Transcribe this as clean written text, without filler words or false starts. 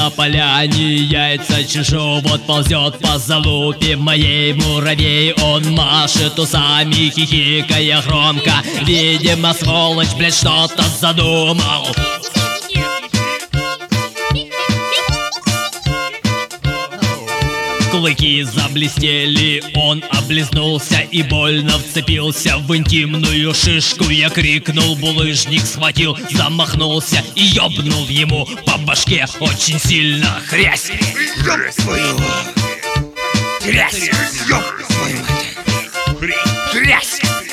на поляне яйца чешу. Вот ползет по залупе моей муравей. Он машет усами, хихикая громко. Видимо, сволочь, блядь, что-то задумал. Клыки заблестели, он облизнулся и больно вцепился в интимную шишку. Я крикнул, булыжник схватил, замахнулся и ёбнул ему по башке очень сильно. Хрясь! Ёб свою! Хрясь! Ёб свою мать! Хрясь!